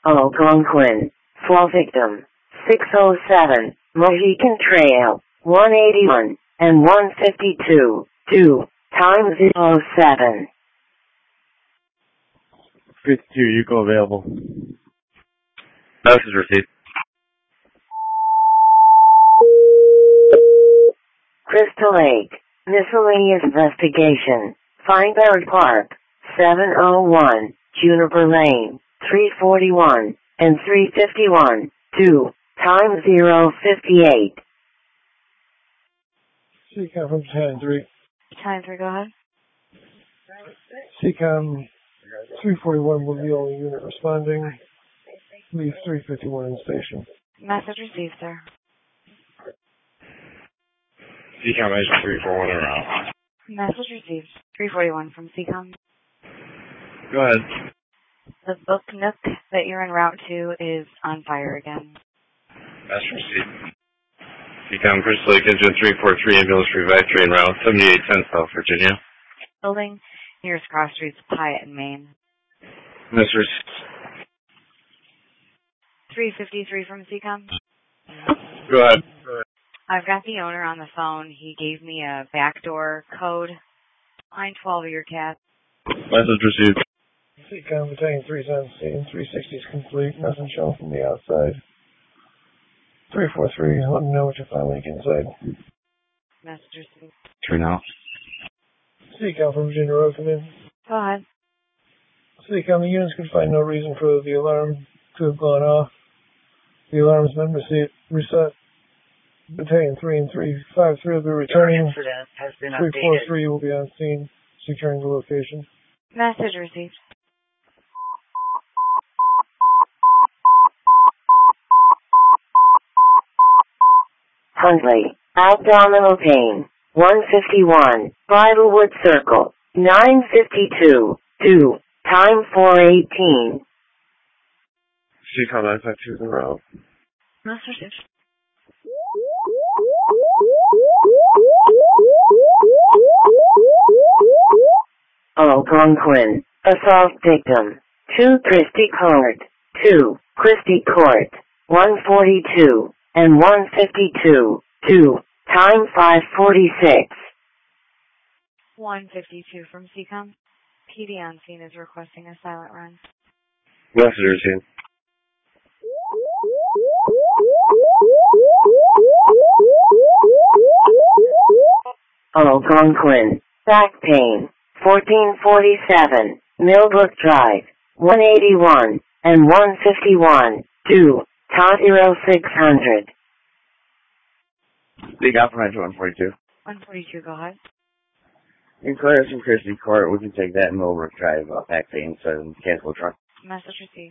Algonquin. Fall victim. 607. Mohican Trail. 181 and 152. 2 times 07. 52, Yuko available. Message received. Crystal Lake. Miscellaneous investigation. Feinberg Park. 701. Juniper Lane. 341 and 351. 2 times 058. CCOM from 10-3. 10-3, go ahead. CCOM 341 will be the only unit responding. Leave 351 in station. Message received, sir. CCOM Agent 341 around. Message received. 341 from CCOM. Go ahead. The book nook that you're en route to is on fire again. Message received. CCOM Crystal Lake Engine 343 Ambulance Revive Train Route 7810 South Virginia. Building nearest cross streets, Hyatt and Maine. Message received. 353 from CCOM. Go ahead. I've got the owner on the phone. He gave me a backdoor code. Line 12 of your cat. Message received. CCOM Battalion 317, 360 is complete. Nothing shown from the outside. 343, let me know what you find when you get inside. Message received. Turn out. CCOM from Virginia Road, come in. Go ahead. CCOM, the units could find no reason for the alarm to have gone off. The alarm has been reset. Battalion 3 and 353 will be returning. 343 will be on scene, securing the location. Message received. Huntley. Abdominal pain. 151. Bridlewood Circle. 952. 2 times 418. CCOM 952 is around. Message received. Algonquin. Assault victim. 2 Christie Court. 2 Christie Court. 142 and 152. 2 times 546. 152 from CCOM. PD on scene is requesting a silent run. Message received. Algonquin. Back pain. 1447. Millbrook Drive. 181 and 151. 2 times 0600. CCOM from Engine 142. 142, go ahead. In clear from Christie Court, we can take that in Millbrook Drive, back pain, so cancel the truck. Message received.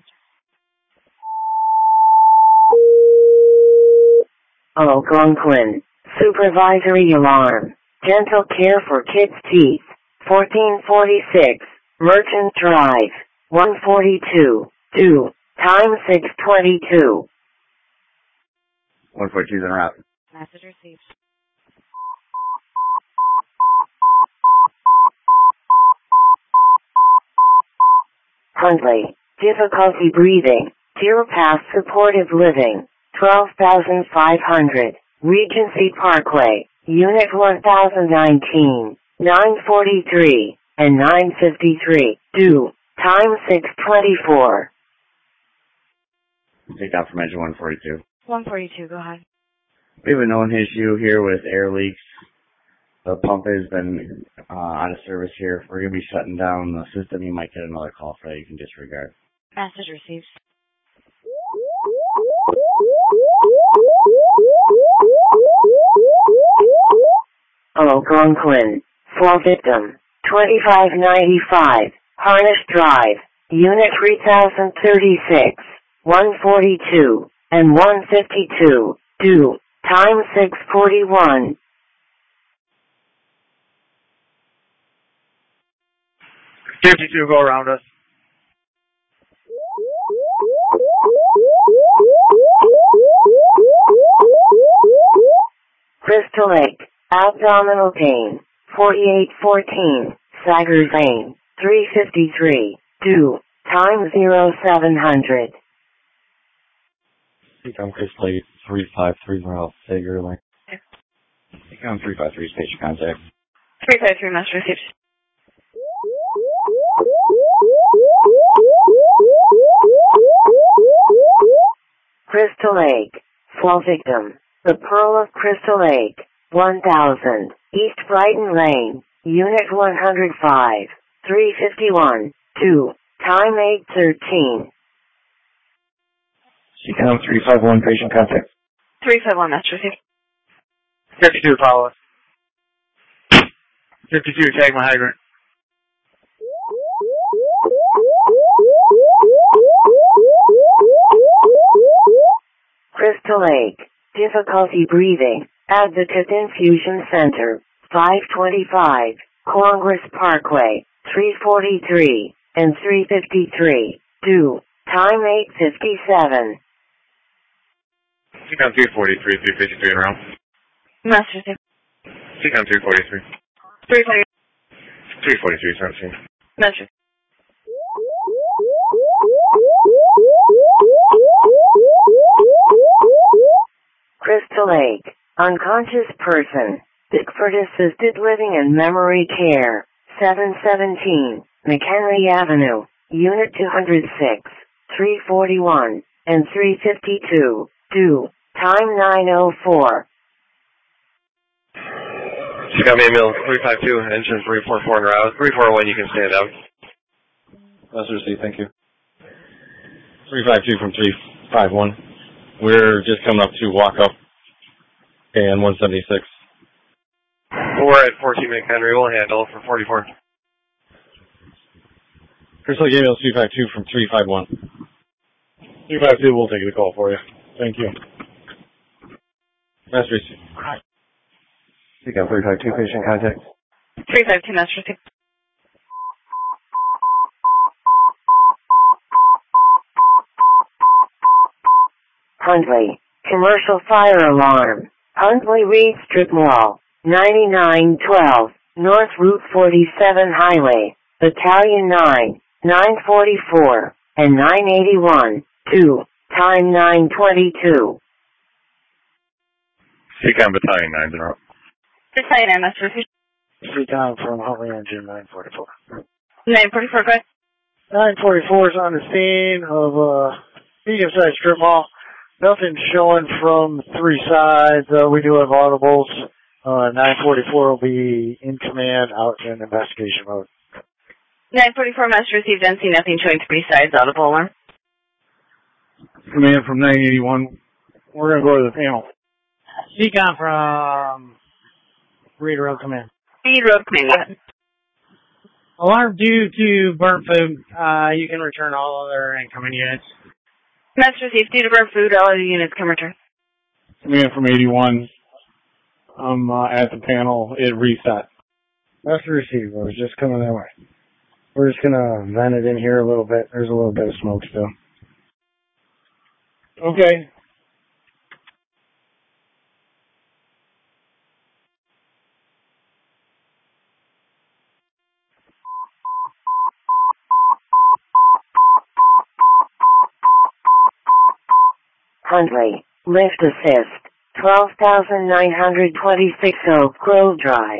Algonquin. Supervisory alarm. Dental care for kids' teeth. 1446. Merchant Drive. 142. 2 times 622. 142 is en route. Message received. Huntley. Difficulty breathing. Deer Pass Supportive Living. 12,500. Regency Parkway. Unit 1019. 943 and 953. 2 times 624. CCOM from Engine 142. 142, go ahead. We have a known issue here with air leaks. The pump has been out of service here. If we're going to be shutting down the system, you might get another call for that you can disregard. Message received. Algonquin. Fall victim. 2595. Harnish Drive. Unit 3036. 142 and 152. 2 times 641. 52, go around us. Crystal Lake. Abdominal pain. 4814. Sagers Lane. 353. 2 times 0700. Ecom Chris Lake 353 Ralph Sager Lane. Ecom 353 is patient contact. 353 master received. Crystal Lake. Fall victim. The Pearl of Crystal Lake. 1000. East Brighton Lane. Unit 105. 351. 2. Time 8:13. Ecom 351 patient contact. 351 master received. 52 follow us. 52 tag my hydrant. Crystal Lake. Difficulty breathing. Advocate Infusion Center. 525. Congress Parkway. 343 and 353. 2. Time 8:57. Ecom 243, 353 and around. Master received. Ecom 243. 343. 343, 17. Master. Crystal Lake. Unconscious person. Bickford Assisted Living and Memory Care. 717. McHenry Avenue. Unit 206. 341 and 352. 2. Time 9:04. Ecom Emil 352, engine 344 en route. 341, you can stand out. Master received, thank you. 352 from 351. We're just coming up to walk up and 176. We're at 14 McHenry, we'll handle for 44. Crystal Lake Emil 352 from 351. 352, we'll take the call for you. Thank you. Master received. Ecom 352 patient contact. 352 master received. Huntley. Commercial fire alarm. Huntley Reed Strip Mall. 9912. North Route 47 Highway. Battalion 9. 944 and 981. 2. Time 9:22. Ecom Battalion 9's en route. Battalion 9 master received. Free time from Huntley Engine 944. 944, go ahead. 944 is on the scene of a medium-sized strip mall. Nothing showing from three sides. We do have audibles. 944 will be in command, out in investigation mode. 944 master received, and see nothing showing three sides, audible alarm. Command from 981. We're going to go to the panel. Ecom from Reed Road Command. Reed Road Command, go ahead. Alarm due to burnt food. You can return all other incoming units. Master received, due to burnt food, all other units can return. Command from 81. I'm at the panel. It reset. Master received. I was just coming that way. We're just going to vent it in here a little bit. There's a little bit of smoke still. Okay. Huntley. Lift assist. 12,926 Oak Grove Drive.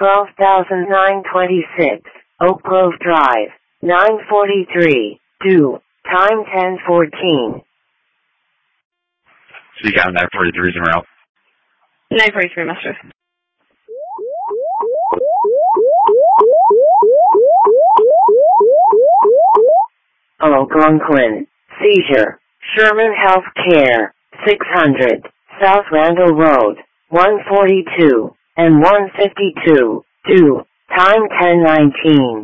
12,926 Oak Grove Drive. 943. 2. Time 10:14. Ecom 943's en route. 943 master. Algonquin. Seizure. Sherman Health Care. 600. South Randall Road. 142 and 152. 2. Time 10:19.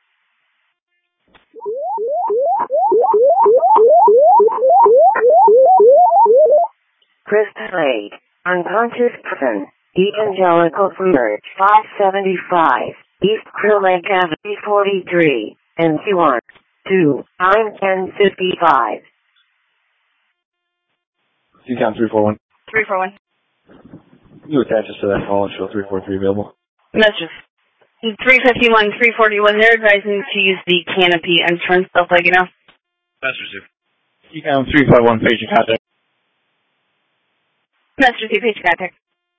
Crystal Lake. Unconscious person. Evangelical Church. 575. East Krill Lake Avenue 43 and C1. 2. Time 10:55. Ecom 341. 341. You attach us to that call and show 343 available. Master. 351, 341, they're advising to use the canopy entrance, stuff like, you know. Master received. Ecom 351 patient contact. Master C, page contact.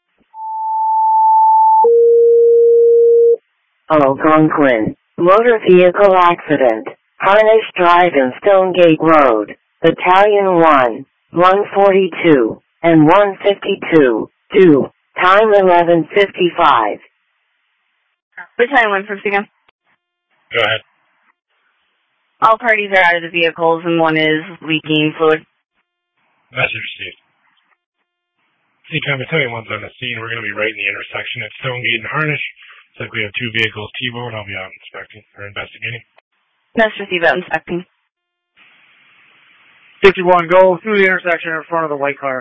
Algonquin. Motor vehicle accident. Harnish Drive and Stonegate Road. Battalion 1, 142, and 152. 2. Time 11:55. Battalion 1 from CCOM. Go ahead. All parties are out of the vehicles and one is leaking fluid. Message received. CCOM Battalion 1's on the scene. We're going to be right in the intersection at Stonegate and Harnish. Looks like we have 2 vehicles T-bone. I'll be out inspecting or investigating. Master C, about inspecting. 51, go through the intersection in front of the white car.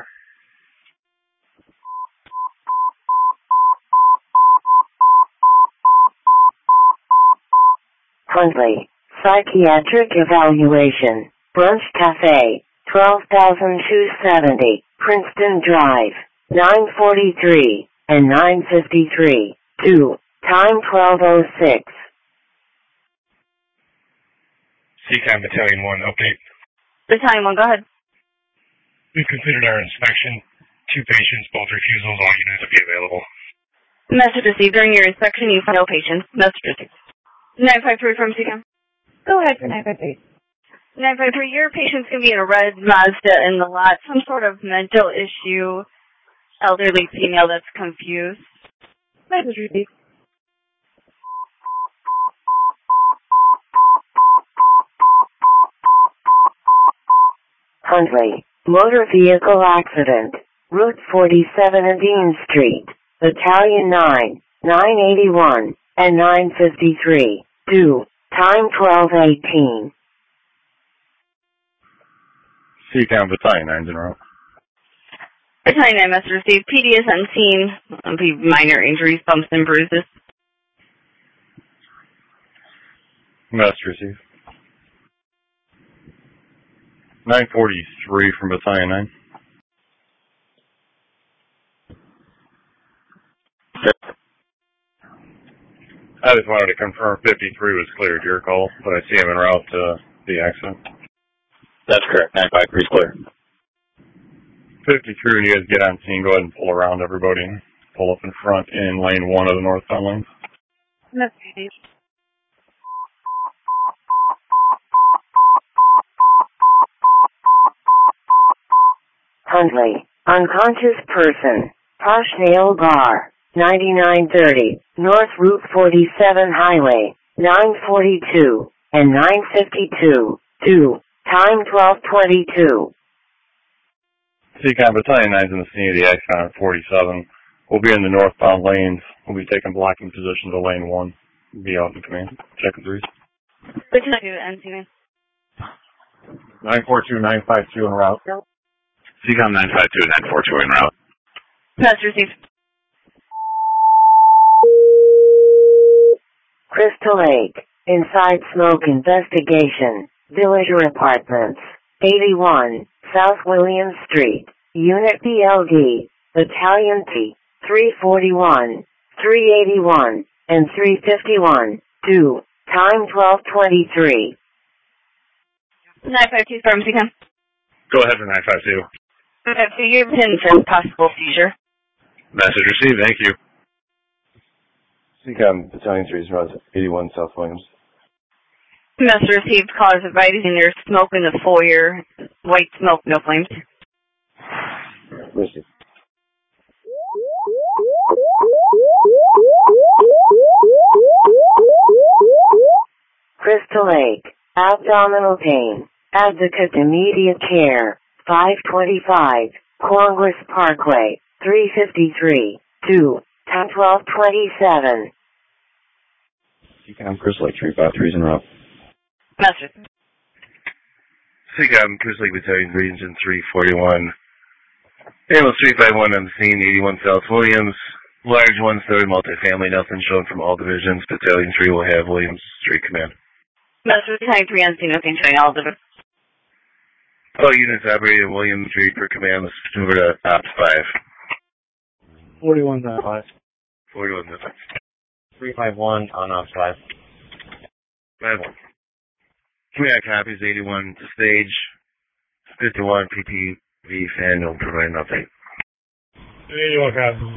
Huntley. Psychiatric evaluation. Brunch Cafe. 12,270. Princeton Drive. 9:43 and 9:53. 2. Time 12:06. CCOM Battalion 1, update. Battalion 1, go ahead. We've completed our inspection. 2 patients, both refusals, all units will be available. Message received. During your inspection, you found no patients. Message received. 953 from CCOM. Go ahead for 953. 953, your patient's going to be in a red Mazda in the lot. Some sort of mental issue. Elderly female that's confused. Message received. Huntley. Motor vehicle accident. Route 47 and Dean Street. Battalion 9, 981, and 953. 2. Time 12:18. CCOM Battalion 9's en route. Battalion 9 must receive. PD is on scene. Be minor injuries, bumps, and bruises. Must receive. 943 from Battalion 9. I just wanted to confirm 53 was cleared. Your call, but I see him en route to the accident. That's correct. 953 is clear. 53, when you guys get on scene, go ahead and pull around everybody and pull up in front in lane 1 of the northbound lane. That's right. Huntley. Unconscious person. Posh Nail Bar. 9930. North Route 47 Highway. 942 and 952. 2. Time 12:22. CCOM Battalion 9's in the scene of the accident on 47. We'll be in the northbound lanes. We'll be taking blocking position to lane 1. We'll be out in command. Checking 3s. Which one do NC? 942, 952 en route. CCOM 952 and 942 en route. Must receive. Crystal Lake. Inside smoke investigation. Villager Apartments. 81, South William Street. Unit BLD. Battalion T. 341, 381, and 351. 2. Time 12:23. 952 from CCOM. Go ahead for 952. 952, you're pinned for possible seizure. Message received. Thank you. CCOM Battalion 3 is around 81 South Williams. Must received cause advising there's smoke in the foyer. White smoke, no flames. Received. Crystal Lake. Abdominal pain. Advocate immediate care. 525. Congress Parkway. 353. 2. Time 12:27. CCOM Crystal Lake 353 is en route. Master. CCOM Crystal Lake Battalion Region 341. Ambulance 351 on the scene, 81 South Williams. Large one-story multifamily, nothing shown from all divisions. Battalion 3 will have Williams Street Command. Master, Battalion 3 on scene, nothing showing all divisions. All units operating in Williams Street per command, let's move over to Ops 5. 41.5. 41 minutes. 351 on Ops 5. 5-1. Command copies 81 to stage. 51 PPV fan will provide an update. 81 copies.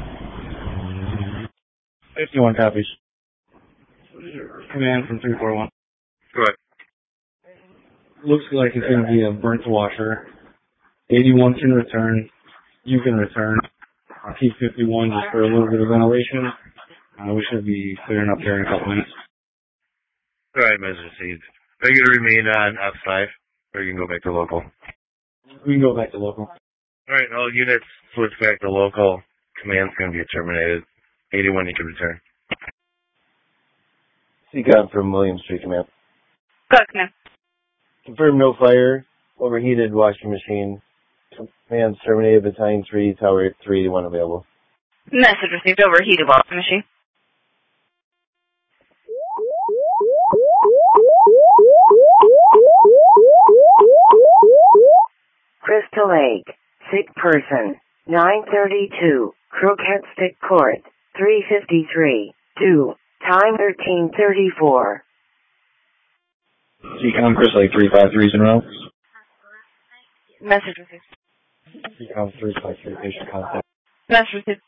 51 copies. Command from 341. Go ahead. Looks like it's going to be a burnt washer. 81 can return. You can return. I'll keep 51 just for a little bit of ventilation. We should be clearing up here in a couple minutes. All right, message received. Are you going to remain on F5, or you can go back to local? We can go back to local. All right, all units switch back to local. Command's going to be terminated. 81, you can return. CCOM from William Street Command. Go ahead, Command. Confirm no fire. Overheated washing machine. Command terminated. Battalion 3, Tower 381 available. Message received. Overheated washing machine. Crystal Lake, sick person, 932, Crooked Stick Court, 353, 2, time 1334. CCOM Crystal Lake 353's en route. Message received. CCOM 353, patient contact. Message received.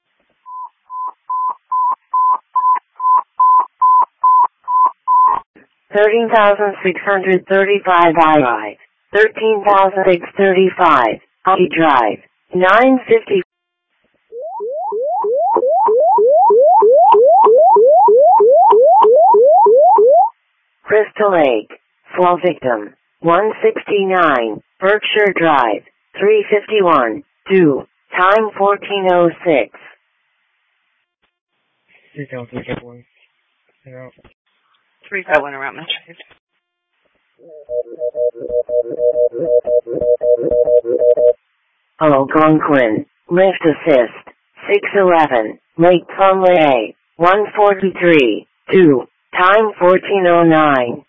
$13,635 I. 13,635, Hockey Drive, 950. Crystal Lake, fall victim, 169, Berkshire Drive, 351, 2, time 1406. CCOM 351. 351 around message received. Algonquin, lift assist, 611, Lake Plumley, 143, 2, time 1409.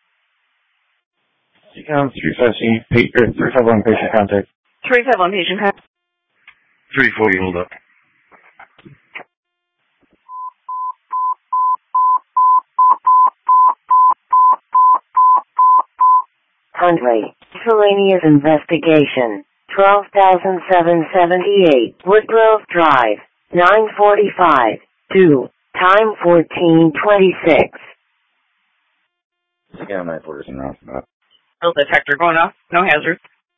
CCOM 351 patient contact. 351 patient contact. 340, hold up. Huntley, miscellaneous investigation, 12,778, Woodgrove Drive, 945, 2, time 1426. CCOM 940 is en route. Metal detector going off. No hazard.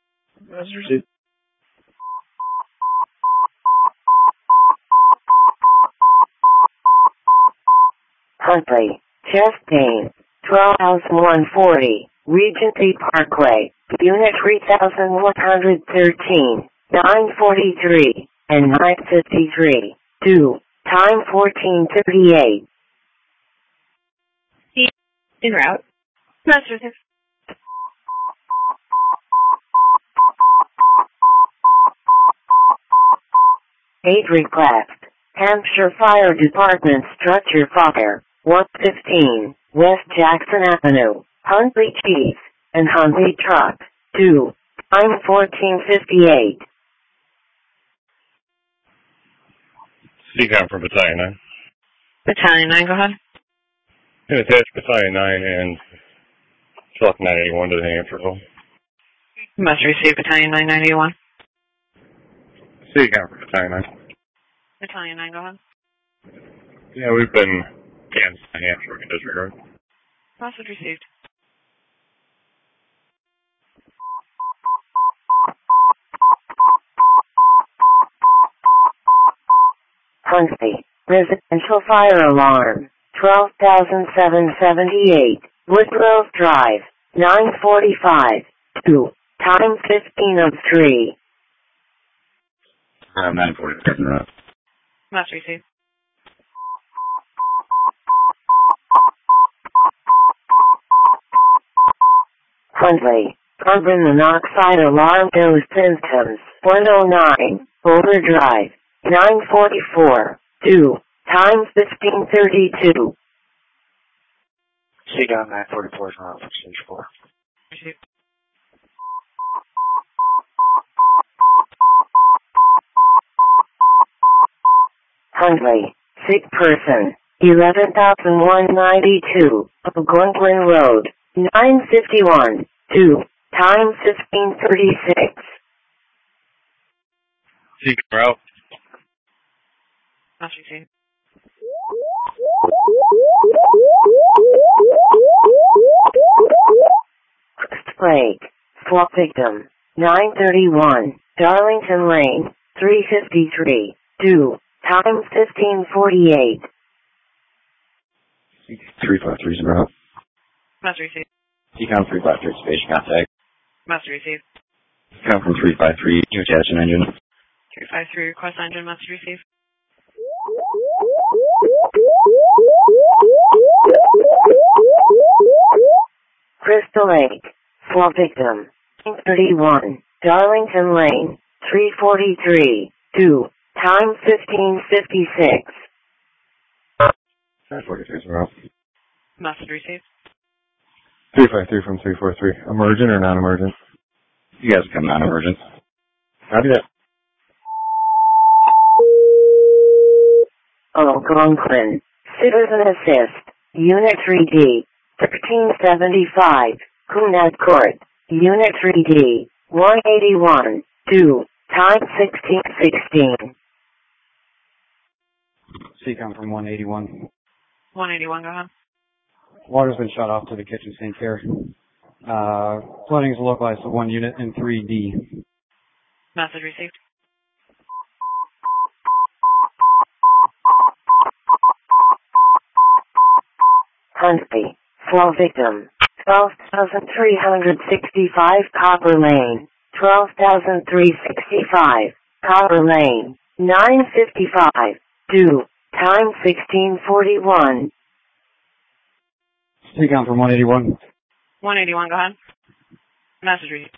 Huntley, chest pain, 12,140, Regency Parkway, Unit 3113, 943, and 953, 2, time 1438. En route. Message received. Aid request. Hampshire Fire Department structure fire, 115, West Jackson Avenue, Huntley Chief, and Huntley Truck, 2, time 1458. CCOM from Battalion 9. Battalion 9, go ahead. Attach Battalion 9 and Truck 981 to the hangar patrol. Must receive Battalion 991. CCOM from Battalion 9. Battalion 9, go ahead. Yeah, we've been against the Hampshire in disregard. Message received. Huntley, residential fire alarm, 12,778, Woodgrove Drive, 945, 2, time 1503. 940 is en route. Must receive. Huntley, carbon monoxide alarm dose symptoms, 109, Boulder Drive, 944, 2, time 1532. CCOM 944 is en route for stage 4. Received. Huntley, sick person, 11,192, Algonquin Road, 951, 2, time 1536. CCOM route. Must receive. Crest Lake. Swap victim. 931. Darlington Lane. 353. Due. Time 1548. 353's en route. Must receive. TCOM 353, station contact. Must receive. TCOM from 353, you attach an engine. 353, request engine must receive. Crystal Lake. Swap victim. 31. Darlington Lane. 343. Due. Time 1556. 343's en route. Must receive. 353 from 343. Emergent or non-emergent? You guys come non-emergent. Copy that. Algonquin. Citizen Assist. Unit 3D. 1375. Kunad Court. Unit 3D. 181. Due. Time 1616. CCOM from 181. 181, go ahead. Water's been shut off to the kitchen sink here. Flooding is localized to 1 unit in 3D. Message received. Huntley. Flow victim. 12,365 Copper Lane. 12,365 Copper Lane. 955. Due. Time 1641. CCOM from 181. 181, go ahead. Message received.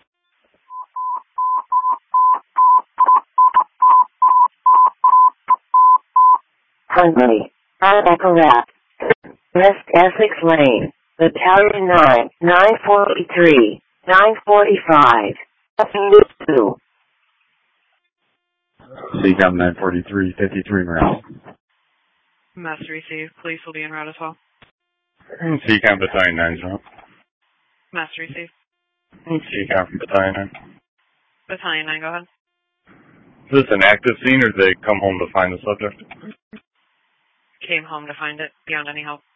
Huntley. Appalachia. West Essex Lane. Battalion 9. 943. 945. 2. CCOM 943, 53 en route. Message received. Police will be en route as well. CCOM Battalion 9's en route. Message received. CCOM from Battalion 9. Battalion 9, go ahead. Is this an active scene or did they come home to find the subject? Came home to find it beyond any help.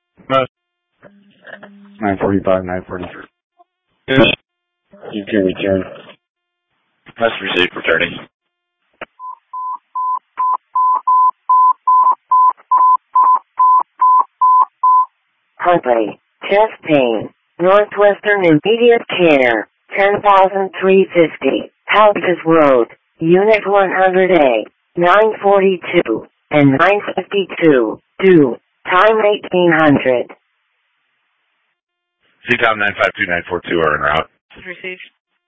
945, 943. Yes. You can return. Must receive returning. Huntley. Chest pain. Northwestern Immediate Care. 10,350. Halkis Road. Unit 100A. 942 and 952. Due. Time 1800. CCOM 952, 942 are en route. Message received.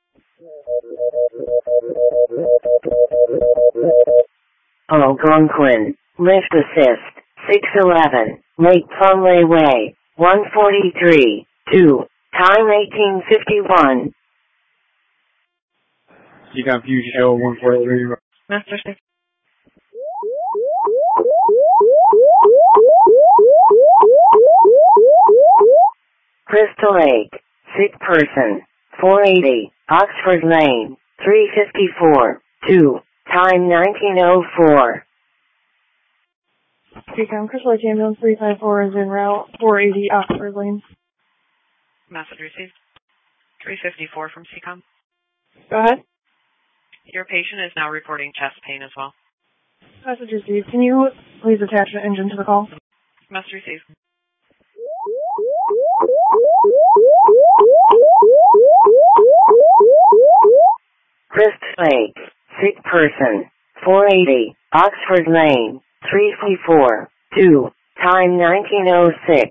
Algonquin. Lift Assist. 611. Lake Plumley Way. 143. 2. Time 1851. CCOM Fusion Show 143. Message received. Crystal Lake. Sick person. 480. Oxford Lane. 354. 2. Time 1904. CCOM Crystal Lake Ambulance 354 is en route. 480 Oxford Lane. Message received. 354 from CCOM. Go ahead. Your patient is now reporting chest pain as well. Message received. Can you please attach an engine to the call? Message received. Crystal Lake. Sick person. 480. Oxford Lane. 334. 2. Time 1906.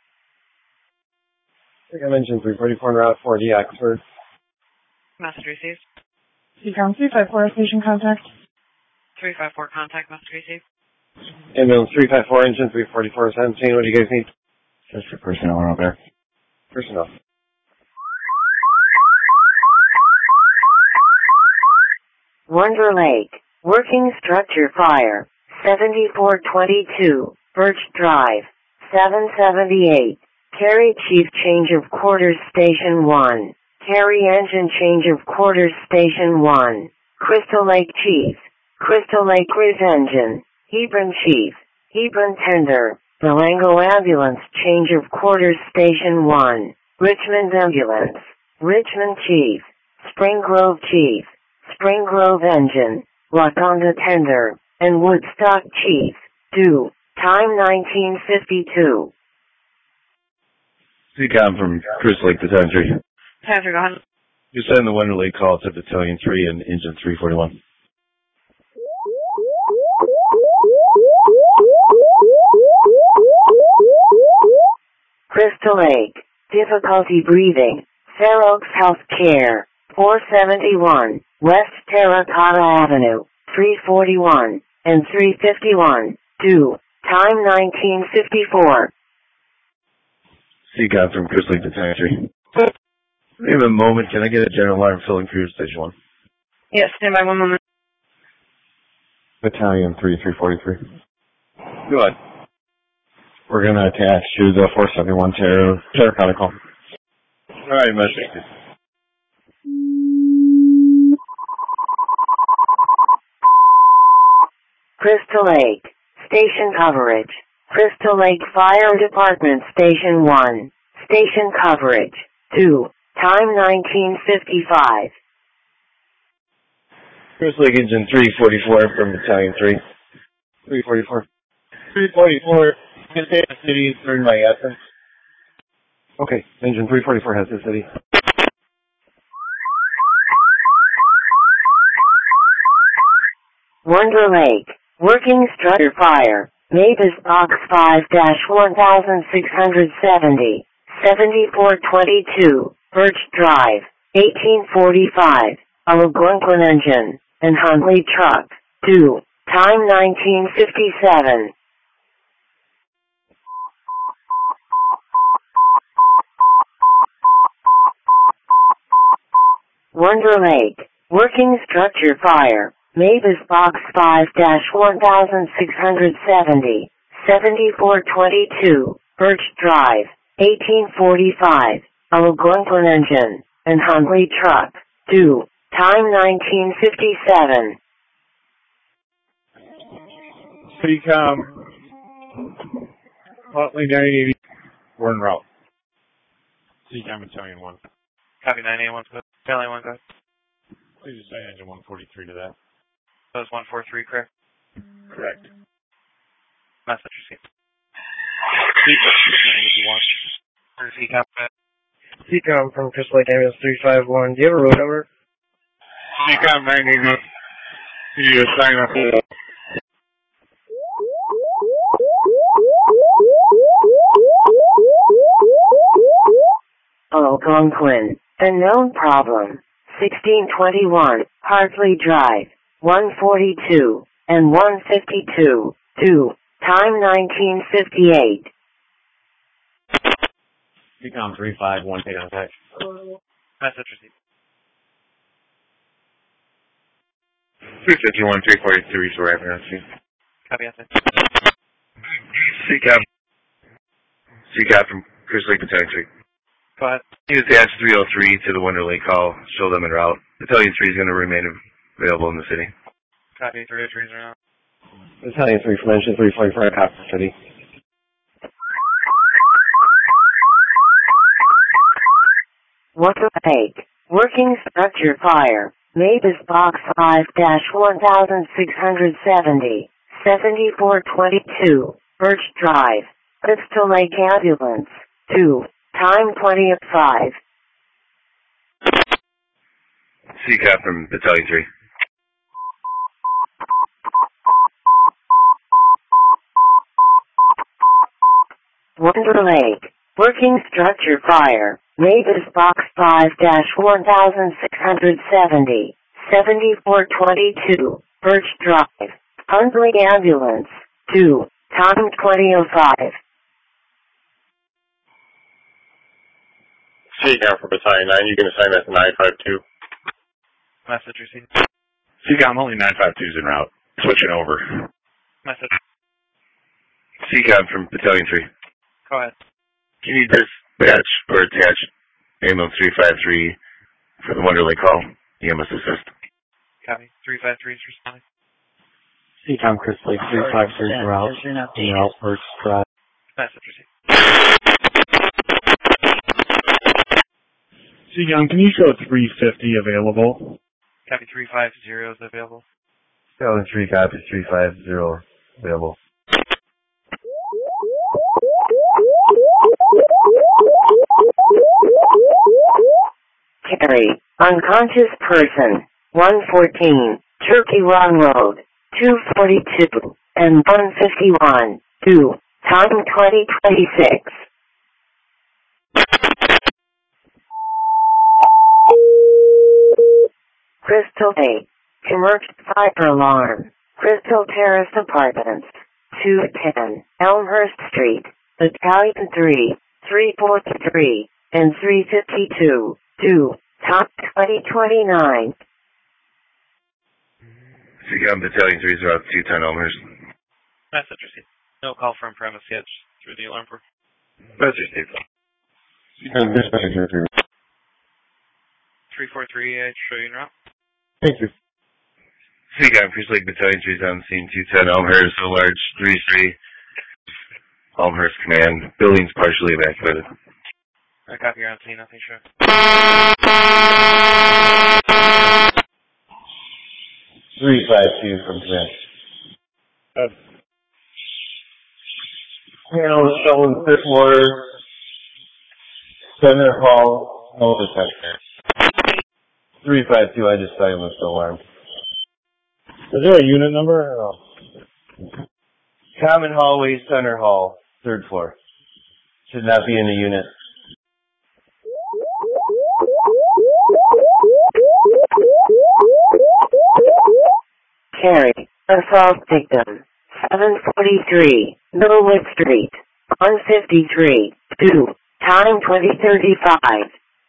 CCOM engine 344 en route 4D Oxford. Message received. CCOM 354 station contact. 354 contact. Message received. Ambulance 354 engine 344 17. What do you guys need? Just for personnel out there. Personnel. Wonder Lake. Working structure fire. 7422. Birch Drive. 778. Carry chief change of quarters station 1. Carry engine change of quarters station 1. Crystal Lake chief. Crystal Lake cruise engine. Hebron Chief, Hebron Tender, Malango Ambulance change of quarters Station 1, Richmond Ambulance, Richmond Chief, Spring Grove Chief, Spring Grove Engine, Watonga Tender, and Woodstock Chief, due, time 1952. CCOM from Chris Lake Battalion 3. Patrick, go ahead. You send the Wonder Lake call to Battalion 3 and Engine 341. Crystal Lake, difficulty breathing, Fair Oaks Health Care, 471, West Terracotta Avenue, 341, and 351, due, time 1954. CCOM from Chris Lake Battalion 3. We have a moment. Can I get a general alarm filling for your Station 1? Yes, stand by 1 moment. Battalion 343. Go ahead. We're going to attach to the 471 Terracotta call. All right, message. Crystal Lake, station coverage. Crystal Lake Fire Department Station 1, station coverage, 2, time 1955. Chris Lake Engine 344 from Battalion 3. 344. 344. Can stay in the city during my absence. Okay, Engine 344 has the city. Wonder Lake, working structure fire, Mavis Box 5-1670, 7422, Birch Drive, 1845, Algonquin Engine, and Huntley Truck, due, time 1957. Wonder Lake, working structure fire, Mavis Box 5-1670, 7422, Birch Drive, 1845, Algonquin Engine, and Huntley Truck, due, time 1957. CCOM, Huntley 980, we're en route. CCOM Battalion 1. Copy 981, Battalion 1, go ahead. Please just say engine 143 to that. That was 143, correct? Correct. Message received. If you want. CCOM. CCOM from Crystal Lake Ambulance 351. Do you have a road number? CCOM 981. Can you sign up for that? Algonquin, unknown problem, 1621, Hartley Drive, 142, and 152, due, time 1958. CCOM 351, take on attack. Message received. 351, 343, so we're having that. Copy, answer. CCOM from Chris Lake Battalion 3. Go ahead. You attach 303 to the Wonder Lake call. Show them en route. Battalion 3 is going to remain available in the city. Copy, 303 is around. Battalion 3 from Engine 344, Copper City. Wonder Lake, working structure fire, Mavis Box 5-1670, 7422, Birch Drive, Crystal Lake Ambulance, 2, time 20:05. CCOM from Battalion 3. Wonder Lake, working structure fire, Mavis Box 5-1670, 7422, Birch Drive, Huntley Ambulance, 2, time 20:05. CCOM for Battalion 9, you can assign that to 952. Message received. CCOM, only 952's en route. Switching over. Message. CCOM from Battalion 3. Go ahead. Can you dispatch or attach ambulance 353 for the Wonder Lake call? EMS assist. Copy. 353 is responding. CCOM Chris Lake 353 route. Route Birch Drive. Message received. CCOM, can you show 350 available? Copy 350 is available. Stallion 3, copy 350 available. Carry, unconscious person, 114, Turkey Run Road, 242, and 151, 2, time 2026. Crystal Lake, commercial fire alarm, Crystal Terrace Apartments, 210, Elmhurst Street, Battalion 3, 343, and 352, 2, top 2029. CCOM Battalion 3 is route 210 Elmhurst. Message received. No call from premise yet through the alarm port. Message received. CCOM dispatch 343, show you en route. Thank you. CCOM Crystal Lake Battalion 3 is on scene 210 Elmhurst, a large 3-3. Elmhurst Command. Building's partially evacuated. I copy, you're on scene, nothing sure. 352 from command. Panel stolen 5th floor, Center Hall, no detector. 352, I just silenced the alarm. Is there a unit number? Oh. Common hallway, Center Hall, 3rd floor. Should not be in the unit. Carry, assault victim, 743, Middlewood Street, 153, 2, time 2035.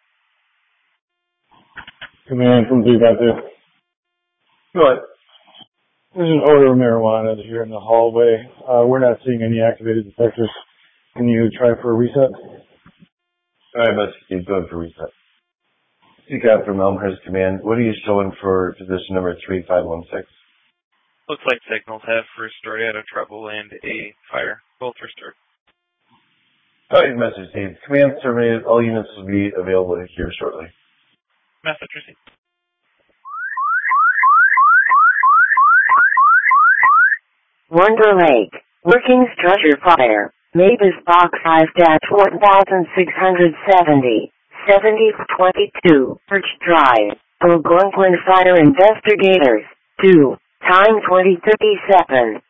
Command from 352. Go ahead. There's an odor of marijuana here in the hallway. We're not seeing any activated detectors. Can you try for a reset? Alright, let's keep going for reset. CCOM from Elmhurst Command. What are you showing for position number 3516? Looks like signals have restored out of trouble and a fire. Both restored. Alright, message received. Command terminated. All units will be available here shortly. Message received. Wonder Lake, working structure fire, Mavis Box 5-4670, 7022, Birch Drive, Algonquin Fire Investigators, 2, time 2037.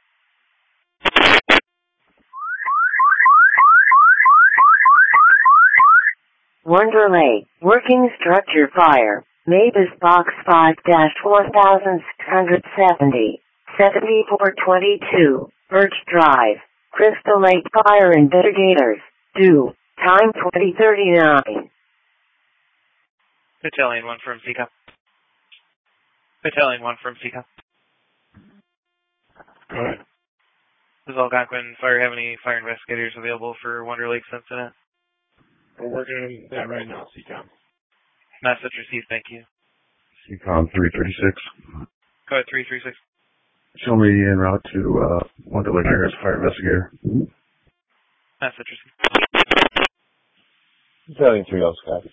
Wonder Lake, working structure fire, Mavis Box 5-4670, 7422, Birch Drive, Crystal Lake Fire Investigators, 2, time 2039. Battalion 1 from CCOM. Battalion 1 from CCOM. Alright. Does Algonquin Fire have any fire investigators available for Wonder Lake's incident? We're working on that right now, CCOM. Message received, thank you. CCOM 336. Go ahead, 336. Show me en route to Wonder Lake Harris Fire Investigator. Message received. Battalion 3 also copies.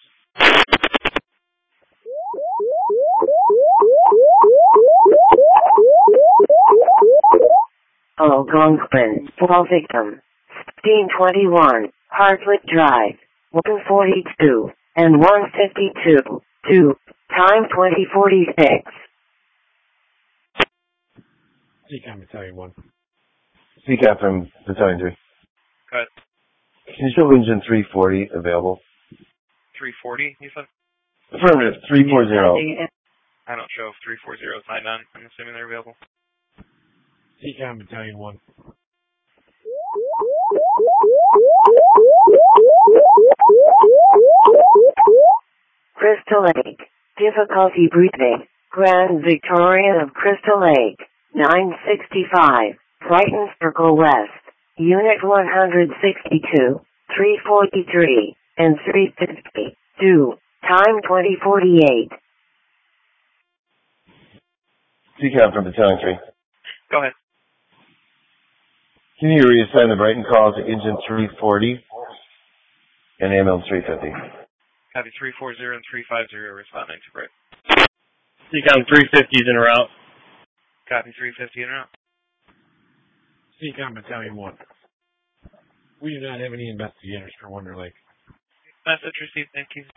Algonquin, fall victim, 1621, Hartwick Drive, 142, and 152, 2, time 2046. CCOM Battalion 1. CCOM from Battalion 3. Go ahead. Can you show engine 340 available? 340, you said? Affirmative, 340. I don't show if 340 is signed on. I'm assuming they're available. CCOM Battalion 1. Crystal Lake, difficulty breathing, Grand Victorian of Crystal Lake, 965, Brighton Circle West, Unit 162, 343, and 350, 2, time 2048. CCOM from Battalion 3. Go ahead. Can you reassign the Brighton call to engine 340 and ambulance 350? Copy 340 and 350 responding to Brighton. CCOM 350 is en route. Copy 350 en route. CCOM Battalion 1. We do not have any investigators for Wonder Lake. Message received, thank you.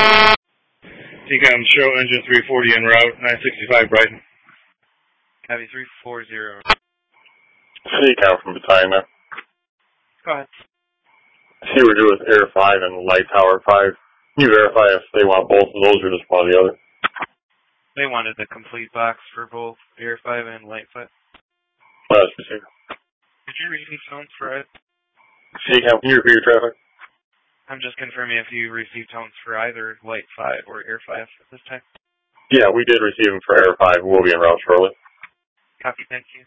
TCOM show engine 340 en route, 965 Brighton. Copy 340. CCOM from Battalion. Go ahead. See what we're doing with Air 5 and Light Tower 5. Can you verify if they want both of those or just one or the other? They wanted the complete box for both Air 5 and Light 5. That's received. Did you receive tones for it? CCOM, can you repeat your traffic? I'm just confirming if you received tones for either Light 5 or Air 5 at this time. Yeah, we did receive them for Air 5. We'll be en route shortly. Copy, thank you.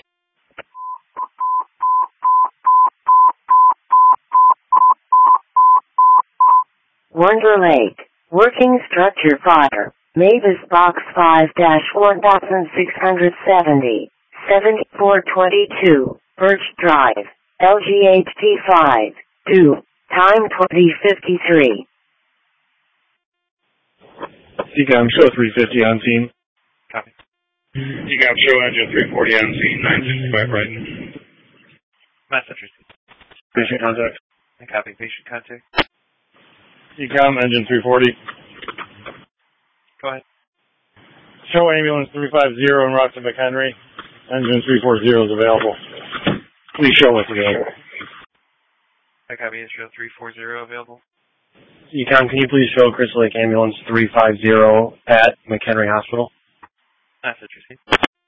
Wonder Lake. Working structure fire. Mavis Box 5-1670. 7422. Birch Drive. LGHT 5. 2. Time 2053. TCOM show 350 on scene. Copy. TCOM show engine 340 on scene, 965 Brighton. Message received. Patient contact. Copy, patient contact. TCOM engine 340. Go ahead. Show ambulance 350 en route to McHenry. Engine 340 is available. Please show what's available. I copy Israel 340 available. CCOM, can you please show Crystal Lake ambulance 350 at McHenry Hospital? Message received.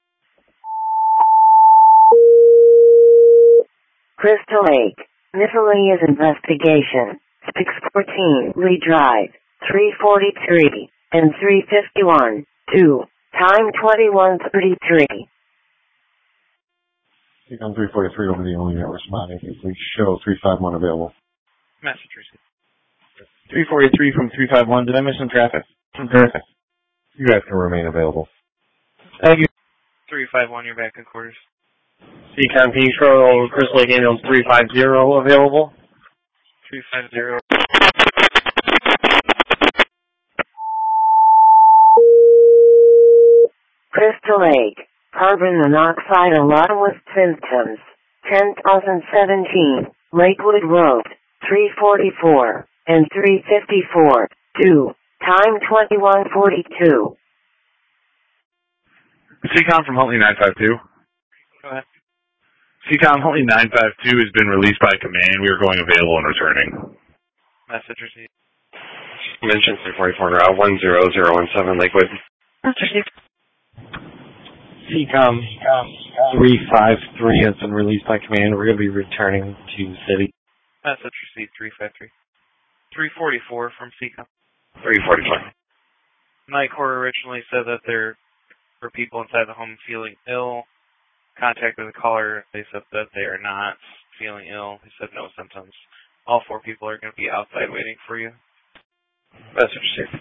Crystal Lake. Miscellaneous investigation. 614 Lee Drive. 343 and 351. 2. Time 2133. CCOM 343 will be the only unit responding. Please show 351 available. Message received. 343 from 351. Did I miss some traffic? Perfect. You guys can remain available. Thank you. 351, you're back in quarters. CCOM, can you show Crystal Lake ambulance 350 available? 350. Crystal Lake. Carbon monoxide alarm with symptoms. 10,017. Lakewood Road. 344 and 354. 2. Time 2142. CCOM from Huntley 952. Go ahead. CCOM Huntley 952 has been released by command. We are going available and returning. Message received. Mention 344 route 10017 Lakewood. Message received. CCOM 353 has been released by command. We're going to be returning to city. Message received 353. 344 from CCOM. 344. Night Court originally said that there were people inside the home feeling ill. Contacted the caller. They said that they are not feeling ill. They said no symptoms. All 4 people are going to be outside waiting for you. Message received.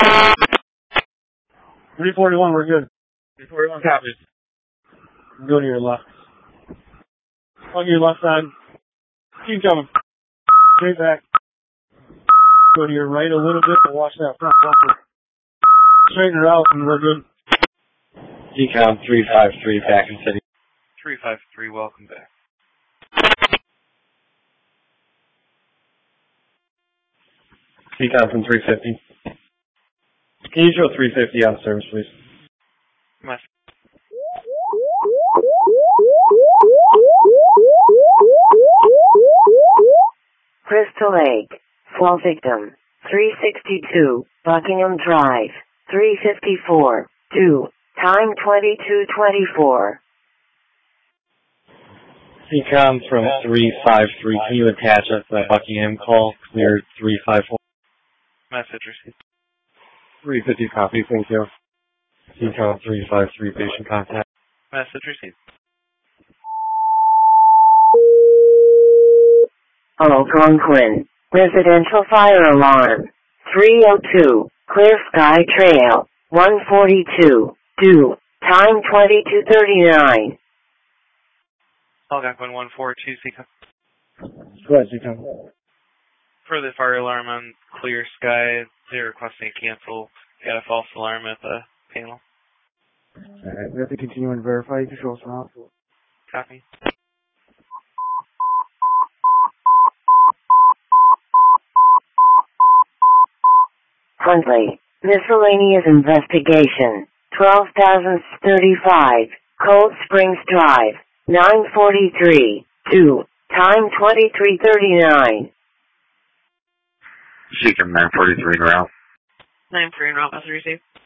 341, we're good. 341 copies. Go to your left. On your left side. Keep coming. Straight back. Go to your right a little bit, but watch that front bumper. Straighten her out and we're good. CCOM 353 back in city. 353, welcome back. CCOM from 350. Can you show 350 on service, please? Message. Crystal Lake. Fall victim. 362 Buckingham Drive. 354. 2. Time 2224. CCOM from 353. Can you attach us to that Buckingham call? Clear 354. Message received. 350 copy, thank you. CCOM 353 patient contact. Message received. Algonquin. Residential fire alarm. 302. Clear Sky Trail. 142. 2. Time 2239. Algonquin 142 Seacom. Go ahead, Seacom. For the fire alarm on Clear Sky, they're requesting a cancel. Got a false alarm at the panel. Alright, we have to continue and verify controls from out. Copy. Huntley, miscellaneous investigation, 12,035, Cold Springs Drive, 943, 2, time 23:39. Seacom 943 en route. 9-3 en route, message received.